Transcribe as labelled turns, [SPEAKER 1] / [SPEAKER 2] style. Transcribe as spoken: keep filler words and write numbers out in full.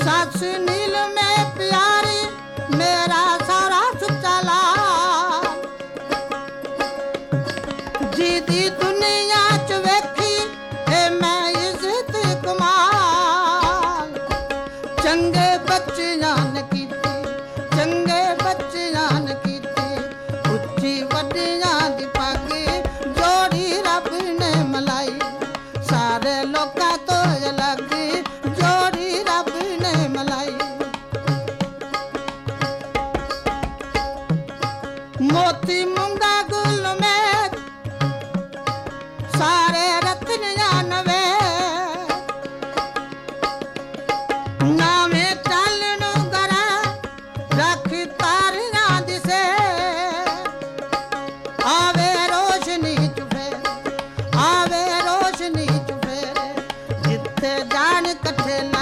[SPEAKER 1] सच नील में प्यारी मेरा सारा सच्चा लाल जीदी दुनिया च वेखी ए मैं इज्जत कमाल चंगे बच्चियां ने कीती चंगे बच्चियां ने कीती उच्ची वड्डियां दी पग जोड़ी रब ने मलाई सारे लोकां तो अलग जोड़ी रब ने मलाई मोती मूंगा गुल में सारे रत्नियां नवे नावे चालन गरा रख तारियां दिसे आवे रोशनी चुफेरे आवे रोशनी चुफेरे जिथे जान कठे